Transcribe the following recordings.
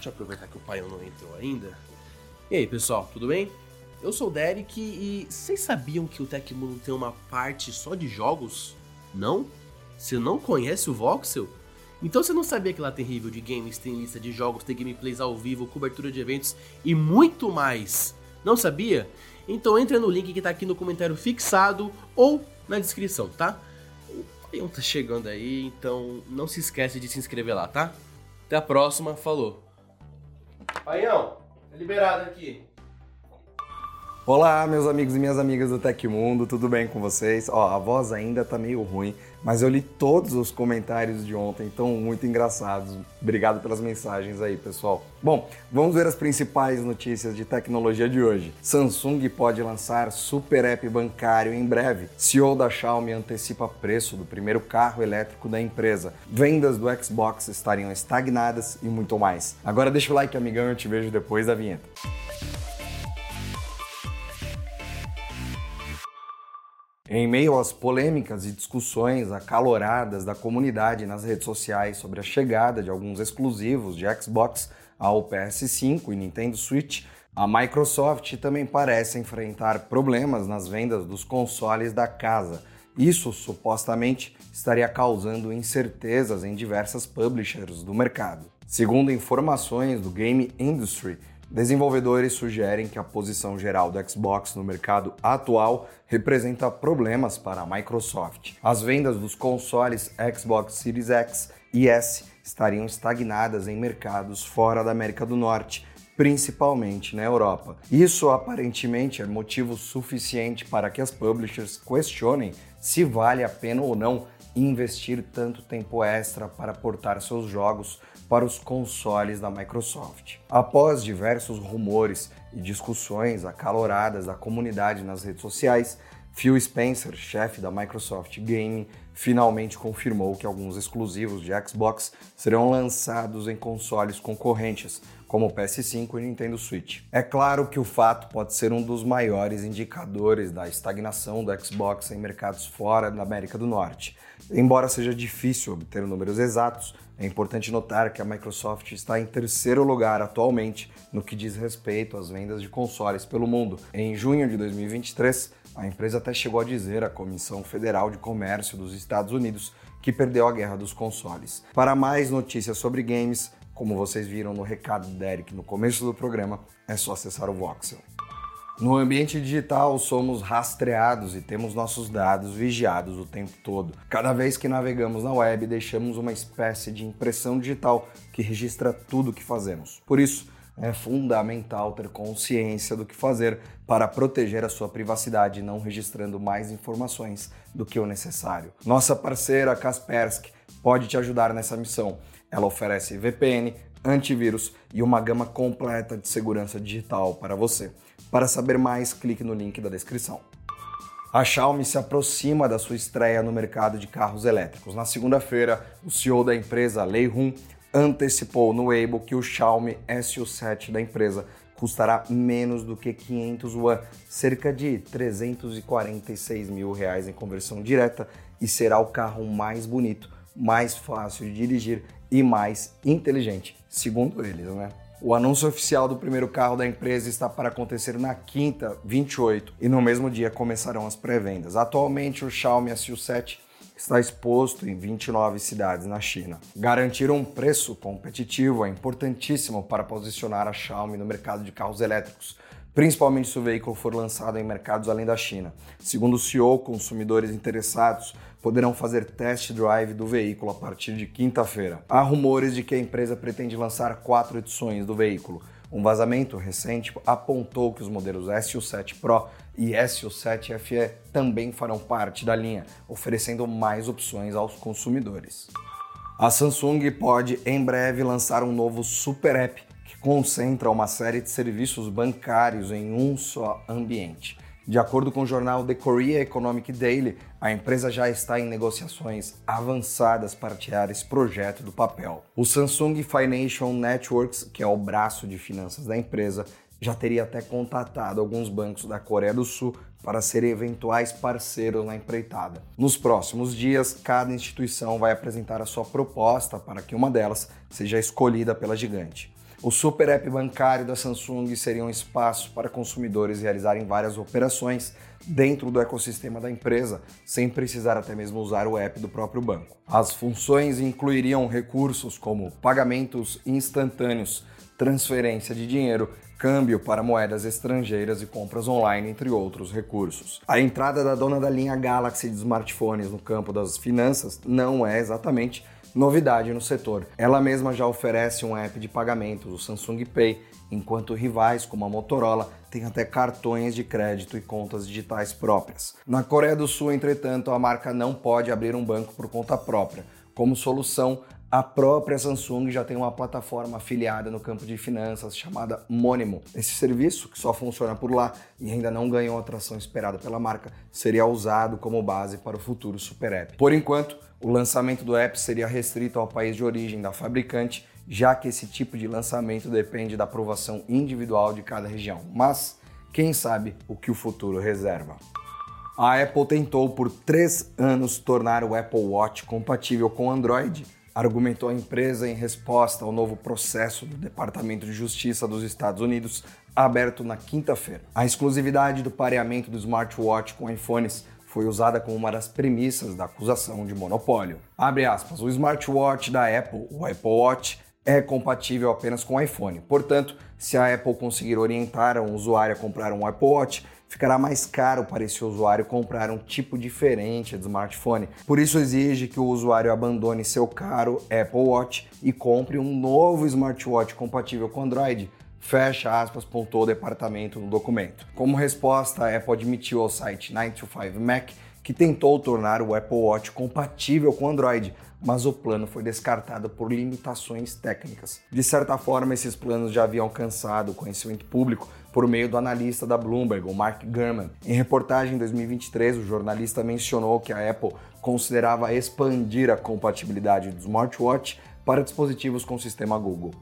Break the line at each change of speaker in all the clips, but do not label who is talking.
Deixa eu aproveitar que o pai não entrou ainda. E aí, pessoal, tudo bem? Eu sou o Derek e vocês sabiam que o Tecmundo tem uma parte só de jogos? Não? Você não conhece o Voxel? Então você não sabia que lá tem review de games, tem lista de jogos, tem gameplays ao vivo, cobertura de eventos e muito mais? Não sabia? Então entra no link que tá aqui no comentário fixado ou na descrição, tá? O Paião tá chegando aí, então não se esquece de se inscrever lá, tá? Até a próxima, falou! Paião, tá liberado aqui.
Olá, meus amigos e minhas amigas do Tecmundo, tudo bem com vocês? A voz ainda tá meio ruim, mas eu li todos os comentários de ontem, estão muito engraçados. Obrigado pelas mensagens aí, pessoal. Bom, vamos ver as principais notícias de tecnologia de hoje. Samsung pode lançar super app bancário em breve. CEO da Xiaomi antecipa preço do primeiro carro elétrico da empresa. Vendas do Xbox estariam estagnadas e muito mais. Agora deixa o like, amigão, eu te vejo depois da vinheta. Em meio às polêmicas e discussões acaloradas da comunidade nas redes sociais sobre a chegada de alguns exclusivos de Xbox ao PS5 e Nintendo Switch, a Microsoft também parece enfrentar problemas nas vendas dos consoles da casa. Isso supostamente estaria causando incertezas em diversas publishers do mercado. Segundo informações do Game Industry, desenvolvedores sugerem que a posição geral do Xbox no mercado atual representa problemas para a Microsoft. As vendas dos consoles Xbox Series X e S estariam estagnadas em mercados fora da América do Norte, principalmente na Europa. Isso aparentemente é motivo suficiente para que as publishers questionem se vale a pena ou não investir tanto tempo extra para portar seus jogos para os consoles da Microsoft. Após diversos rumores e discussões acaloradas da comunidade nas redes sociais, Phil Spencer, chefe da Microsoft Gaming, finalmente confirmou que alguns exclusivos de Xbox serão lançados em consoles concorrentes, como o PS5 e Nintendo Switch. É claro que o fato pode ser um dos maiores indicadores da estagnação do Xbox em mercados fora da América do Norte. Embora seja difícil obter números exatos, é importante notar que a Microsoft está em terceiro lugar atualmente no que diz respeito às vendas de consoles pelo mundo. Em junho de 2023, a empresa até chegou a dizer à Comissão Federal de Comércio dos Estados Unidos que perdeu a guerra dos consoles. Para mais notícias sobre games, como vocês viram no recado do Derek no começo do programa, é só acessar o Voxel. No ambiente digital, somos rastreados e temos nossos dados vigiados o tempo todo. Cada vez que navegamos na web, deixamos uma espécie de impressão digital que registra tudo o que fazemos. Por isso, é fundamental ter consciência do que fazer para proteger a sua privacidade, não registrando mais informações do que o necessário. Nossa parceira Kaspersky pode te ajudar nessa missão. Ela oferece VPN, antivírus e uma gama completa de segurança digital para você. Para saber mais, clique no link da descrição. A Xiaomi se aproxima da sua estreia no mercado de carros elétricos. Na segunda-feira, o CEO da empresa, Lei Hun, antecipou no Weibo que o Xiaomi SU7 da empresa custará menos do que 500 yuan, cerca de R$346 mil em conversão direta, e será o carro mais bonito, mais fácil de dirigir e mais inteligente, segundo eles, né? O anúncio oficial do primeiro carro da empresa está para acontecer na quinta, 28, e no mesmo dia começarão as pré-vendas. Atualmente, o Xiaomi SU7 está exposto em 29 cidades na China. Garantir um preço competitivo é importantíssimo para posicionar a Xiaomi no mercado de carros elétricos, principalmente se o veículo for lançado em mercados além da China. Segundo o CEO, consumidores interessados poderão fazer test drive do veículo a partir de quinta-feira. Há rumores de que a empresa pretende lançar 4 edições do veículo. Um vazamento recente apontou que os modelos SU7 Pro e SU7 FE também farão parte da linha, oferecendo mais opções aos consumidores. A Samsung pode em breve lançar um novo super app que concentra uma série de serviços bancários em um só ambiente. De acordo com o jornal The Korea Economic Daily, a empresa já está em negociações avançadas para tirar esse projeto do papel. O Samsung Financial Networks, que é o braço de finanças da empresa, já teria até contatado alguns bancos da Coreia do Sul para serem eventuais parceiros na empreitada. Nos próximos dias, cada instituição vai apresentar a sua proposta para que uma delas seja escolhida pela gigante. O Super App bancário da Samsung seria um espaço para consumidores realizarem várias operações dentro do ecossistema da empresa, sem precisar até mesmo usar o app do próprio banco. As funções incluiriam recursos como pagamentos instantâneos, transferência de dinheiro, câmbio para moedas estrangeiras e compras online, entre outros recursos. A entrada da dona da linha Galaxy de smartphones no campo das finanças não é exatamente novidade no setor. Ela mesma já oferece um app de pagamentos, o Samsung Pay, enquanto rivais como a Motorola têm até cartões de crédito e contas digitais próprias. Na Coreia do Sul, entretanto, a marca não pode abrir um banco por conta própria. Como solução, a própria Samsung já tem uma plataforma afiliada no campo de finanças chamada Monimo. Esse serviço, que só funciona por lá e ainda não ganhou a atração esperada pela marca, seria usado como base para o futuro Super App. Por enquanto, o lançamento do app seria restrito ao país de origem da fabricante, já que esse tipo de lançamento depende da aprovação individual de cada região. Mas, quem sabe o que o futuro reserva? A Apple tentou por 3 anos tornar o Apple Watch compatível com Android, argumentou a empresa em resposta ao novo processo do Departamento de Justiça dos Estados Unidos, aberto na quinta-feira. A exclusividade do pareamento do smartwatch com iPhones foi usada como uma das premissas da acusação de monopólio. Abre aspas, o smartwatch da Apple, o Apple Watch, é compatível apenas com o iPhone. Portanto, se a Apple conseguir orientar um usuário a comprar um Apple Watch, ficará mais caro para esse usuário comprar um tipo diferente de smartphone. Por isso exige que o usuário abandone seu caro Apple Watch e compre um novo smartwatch compatível com Android. Fecha aspas, pontuou o departamento no documento. Como resposta, a Apple admitiu ao site 9to5Mac que tentou tornar o Apple Watch compatível com Android, mas o plano foi descartado por limitações técnicas. De certa forma, esses planos já haviam alcançado o conhecimento público por meio do analista da Bloomberg, o Mark Gurman. Em reportagem em 2023, o jornalista mencionou que a Apple considerava expandir a compatibilidade do smartwatch para dispositivos com o sistema Google.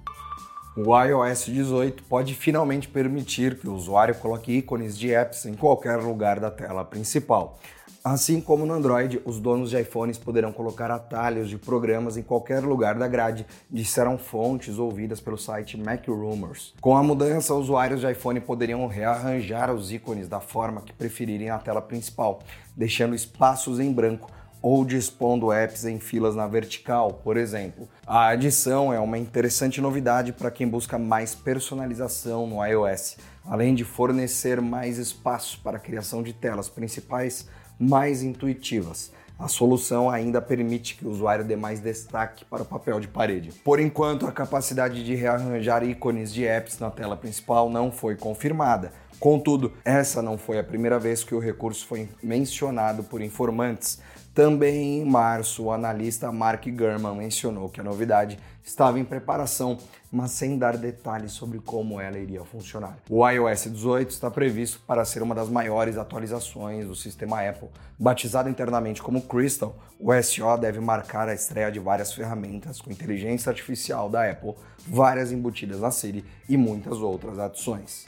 O iOS 18 pode finalmente permitir que o usuário coloque ícones de apps em qualquer lugar da tela principal. Assim como no Android, os donos de iPhones poderão colocar atalhos de programas em qualquer lugar da grade, disseram fontes ouvidas pelo site MacRumors. Com a mudança, usuários de iPhone poderiam rearranjar os ícones da forma que preferirem na tela principal, deixando espaços em branco ou dispondo apps em filas na vertical, por exemplo. A adição é uma interessante novidade para quem busca mais personalização no iOS, além de fornecer mais espaço para a criação de telas principais mais intuitivas. A solução ainda permite que o usuário dê mais destaque para o papel de parede. Por enquanto, a capacidade de rearranjar ícones de apps na tela principal não foi confirmada. Contudo, essa não foi a primeira vez que o recurso foi mencionado por informantes. Também em março, o analista Mark Gurman mencionou que a novidade estava em preparação, mas sem dar detalhes sobre como ela iria funcionar. O iOS 18 está previsto para ser uma das maiores atualizações do sistema Apple. Batizado internamente como Crystal, o SO deve marcar a estreia de várias ferramentas com inteligência artificial da Apple, várias embutidas na Siri e muitas outras adições.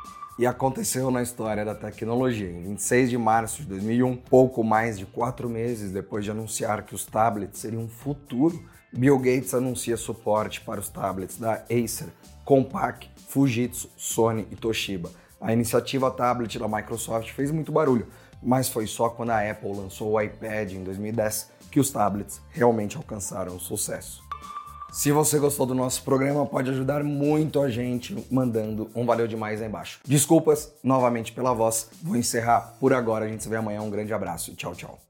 E aconteceu na história da tecnologia. Em 26 de março de 2001, pouco mais de 4 meses depois de anunciar que os tablets seriam um futuro, Bill Gates anuncia suporte para os tablets da Acer, Compaq, Fujitsu, Sony e Toshiba. A iniciativa tablet da Microsoft fez muito barulho, mas foi só quando a Apple lançou o iPad em 2010 que os tablets realmente alcançaram sucesso. Se você gostou do nosso programa, pode ajudar muito a gente mandando um valeu demais aí embaixo. Desculpas novamente pela voz, vou encerrar por agora, a gente se vê amanhã, um grande abraço e tchau, tchau.